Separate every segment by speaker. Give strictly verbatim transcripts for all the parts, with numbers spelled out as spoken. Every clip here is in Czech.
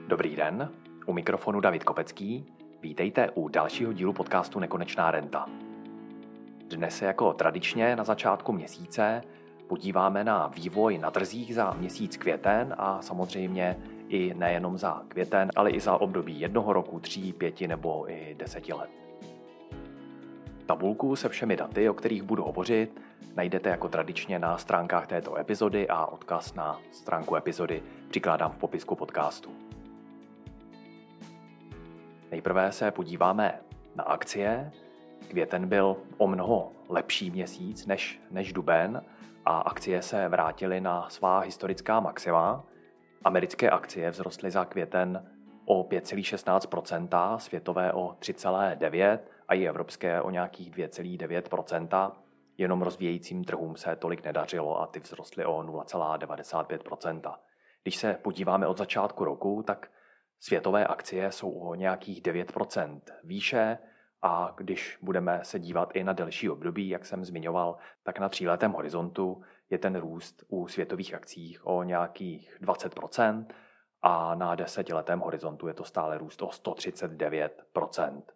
Speaker 1: Dobrý den, u mikrofonu David Kopecký. Vítejte u dalšího dílu podcastu Nekonečná renta. Dnes se jako tradičně na začátku měsíce podíváme na vývoj na trzích za měsíc květen a samozřejmě i nejenom za květen, ale i za období jednoho roku, tří, pěti nebo i deseti let. Tabulku se všemi daty, o kterých budu hovořit, najdete jako tradičně na stránkách této epizody a odkaz na stránku epizody přikládám v popisku podcastu. Nejprve se podíváme na akcie. Květen byl o mnoho lepší měsíc než, než duben a akcie se vrátily na svá historická maxima. Americké akcie vzrostly za květen o pět celá šestnáct procenta, světové o tři celá devět procenta a i evropské o nějakých dvě celá devět procenta. Jenom rozvíjejícím trhům se tolik nedařilo a ty vzrostly o nula celá devadesát pět procenta. Když se podíváme od začátku roku, tak světové akcie jsou o nějakých devět procent výše a když budeme se dívat i na delší období, jak jsem zmiňoval, tak na tříletém horizontu je ten růst u světových akcích o nějakých dvacet procent a na desetiletém horizontu je to stále růst o sto třicet devět procent.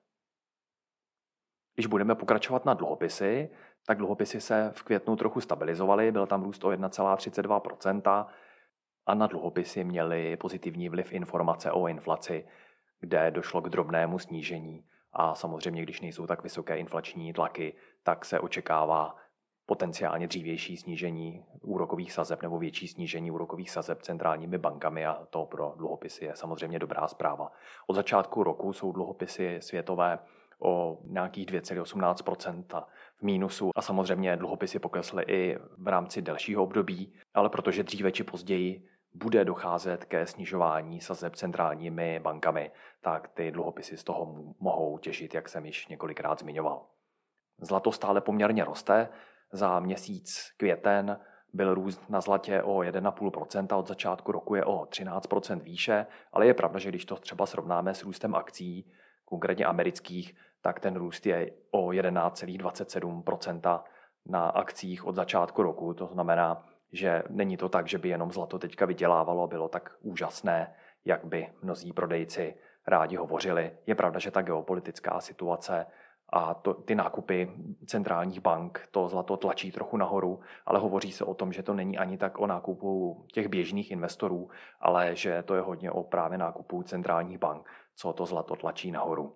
Speaker 1: Když budeme pokračovat na dluhopisy, tak dluhopisy se v květnu trochu stabilizovaly, byl tam růst o jedna celá třicet dva procenta a na dluhopisy měly pozitivní vliv informace o inflaci, kde došlo k drobnému snížení a samozřejmě, když nejsou tak vysoké inflační tlaky, tak se očekává potenciálně dřívější snížení úrokových sazeb nebo větší snížení úrokových sazeb centrálními bankami a to pro dluhopisy je samozřejmě dobrá zpráva. Od začátku roku jsou dluhopisy světové o nějakých dvě celá osmnáct procenta v mínusu a samozřejmě dluhopisy poklesly i v rámci delšího období, ale protože dříve či později bude docházet ke snižování sazeb centrálními bankami, tak ty dluhopisy z toho mohou těžit, jak jsem již několikrát zmiňoval. Zlato stále poměrně roste, za měsíc květen byl růst na zlatě o jedna celá pět procenta, od začátku roku je o třináct procent výše, ale je pravda, že když to třeba srovnáme s růstem akcí, konkrétně amerických, tak ten růst je o jedenáct celá dvacet sedm procenta na akcích od začátku roku. To znamená, že není to tak, že by jenom zlato teďka vydělávalo a bylo tak úžasné, jak by mnozí prodejci rádi hovořili. Je pravda, že ta geopolitická situace a to, ty nákupy centrálních bank to zlato tlačí trochu nahoru, ale hovoří se o tom, že to není ani tak o nákupu těch běžných investorů, ale že to je hodně o právě nákupu centrálních bank, co to zlato tlačí nahoru.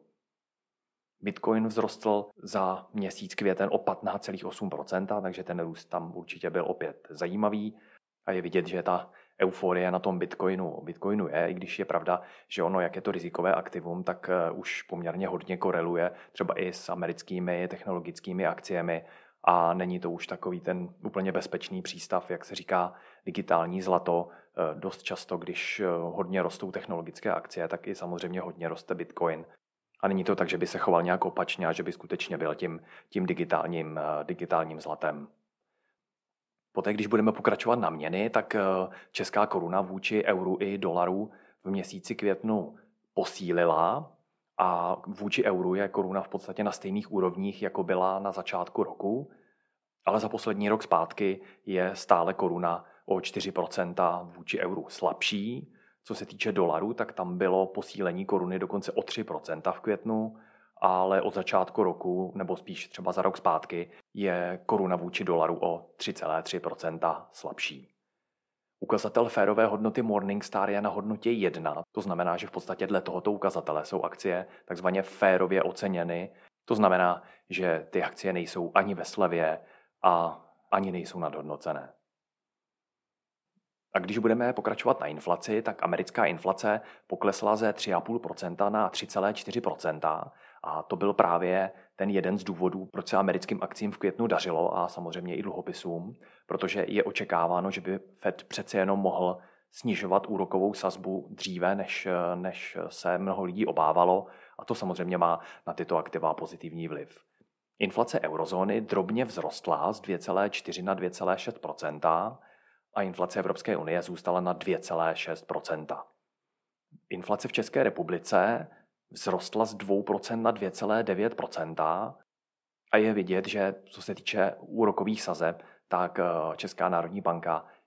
Speaker 1: Bitcoin vzrostl za měsíc květen o patnáct celá osm procenta, takže ten růst tam určitě byl opět zajímavý a je vidět, že ta euforie na tom Bitcoinu, Bitcoinu je, i když je pravda, že ono, jak je to rizikové aktivum, tak už poměrně hodně koreluje třeba i s americkými technologickými akciemi a není to už takový ten úplně bezpečný přístav, jak se říká digitální zlato. Dost často, když hodně rostou technologické akcie, tak i samozřejmě hodně roste Bitcoin. A není to tak, že by se choval nějak opačně a že by skutečně byl tím, tím digitálním, digitálním zlatem. Poté, když budeme pokračovat na měny, tak česká koruna vůči euru i dolaru v měsíci květnu posílila a vůči euru je koruna v podstatě na stejných úrovních, jako byla na začátku roku, ale za poslední rok zpátky je stále koruna o čtyři procenta vůči euru slabší. Co se týče dolaru, tak tam bylo posílení koruny dokonce o tři procenta v květnu, ale od začátku roku, nebo spíš třeba za rok zpátky, je koruna vůči dolaru o tři celá tři procenta slabší. Ukazatel férové hodnoty Morningstar je na hodnotě jedna, to znamená, že v podstatě dle tohoto ukazatele jsou akcie takzvaně férově oceněny, to znamená, že ty akcie nejsou ani ve slevě a ani nejsou nadhodnocené. A když budeme pokračovat na inflaci, tak americká inflace poklesla ze tři celá pět procenta na tři celá čtyři procenta a to byl právě ten jeden z důvodů, proč se americkým akcím v květnu dařilo a samozřejmě i dluhopisům, protože je očekáváno, že by Fed přece jenom mohl snižovat úrokovou sazbu dříve, než, než se mnoho lidí obávalo a to samozřejmě má na tyto aktiva pozitivní vliv. Inflace eurozóny drobně vzrostla z dvě celá čtyři na dvě celá šest procenta a inflace Evropské unie zůstala na dvě celá šest procenta. Inflace v České republice vzrostla z dvě procenta na dvě celá devět procenta a je vidět, že co se týče úrokových sazeb, tak Česká národní banka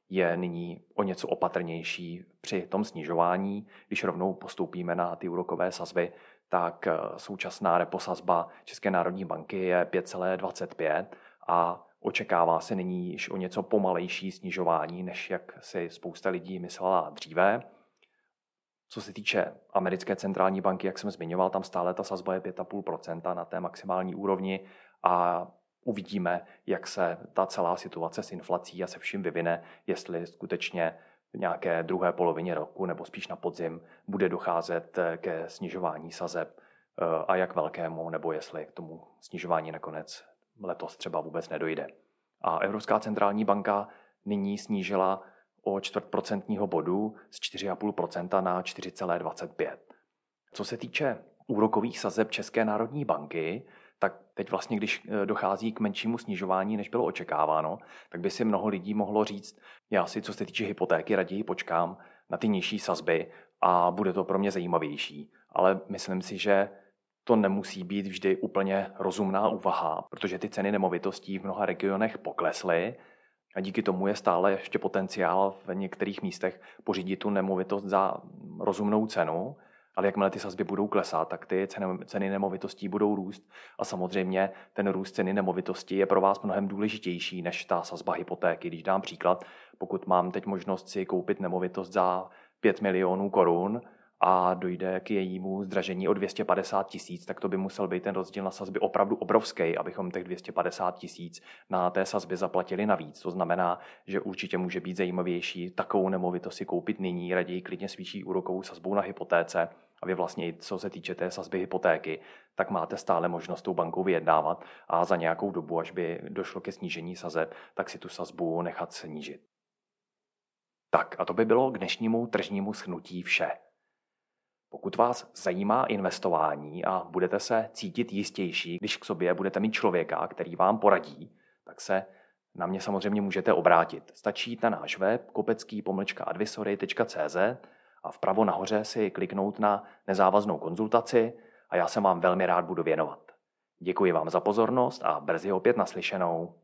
Speaker 1: je nyní o něco opatrnější při tom snižování. Když rovnou postoupíme na ty úrokové sazby, tak současná repo sazba České národní banky je pět celá dvacet pět a očekává se nyní již o něco pomalejší snižování, než jak si spousta lidí myslela dříve. Co se týče americké centrální banky, jak jsem zmiňoval, tam stále ta sazba je pět celá pět procenta na té maximální úrovni a uvidíme, jak se ta celá situace s inflací a se vším vyvine, jestli skutečně v nějaké druhé polovině roku nebo spíš na podzim bude docházet ke snižování sazeb a jak velkému, nebo jestli k tomu snižování nakonec letos třeba vůbec nedojde. A Evropská centrální banka nyní snížila o čtvrt procentního bodu z čtyři celá pět procenta na čtyři celá dvacet pět. Co se týče úrokových sazeb České národní banky, tak teď vlastně, když dochází k menšímu snižování, než bylo očekáváno, tak by si mnoho lidí mohlo říct, já si, co se týče hypotéky, raději počkám na ty nižší sazby a bude to pro mě zajímavější. Ale myslím si, že to nemusí být vždy úplně rozumná úvaha, protože ty ceny nemovitostí v mnoha regionech poklesly a díky tomu je stále ještě potenciál v některých místech pořídit tu nemovitost za rozumnou cenu, ale jakmile ty sazby budou klesat, tak ty ceny, ceny nemovitostí budou růst a samozřejmě ten růst ceny nemovitosti je pro vás mnohem důležitější než ta sazba hypotéky. Když dám příklad, pokud mám teď možnost si koupit nemovitost za pět milionů korun a dojde k jejímu zdražení o dvě stě padesát tisíc, tak to by musel být ten rozdíl na sazby opravdu obrovský, abychom těch dvě stě padesát tisíc na té sazbě zaplatili navíc. To znamená, že určitě může být zajímavější takovou nemovitost si koupit nyní, raději klidně s vyšší úrokovou sazbou na hypotéce. A vy vlastně, co se týče té sazby hypotéky, tak máte stále možnost tou bankou vyjednávat a za nějakou dobu, až by došlo ke snížení sazeb, tak si tu sazbu nechat snížit. Tak a to by bylo k dnešnímu tržnímu shrnutí vše. Pokud vás zajímá investování a budete se cítit jistější, když k sobě budete mít člověka, který vám poradí, tak se na mě samozřejmě můžete obrátit. Stačí jít na náš web kopecký pomlčka advisory tečka cé zet a vpravo nahoře si kliknout na nezávaznou konzultaci a já se vám velmi rád budu věnovat. Děkuji vám za pozornost a brzy opět naslyšenou.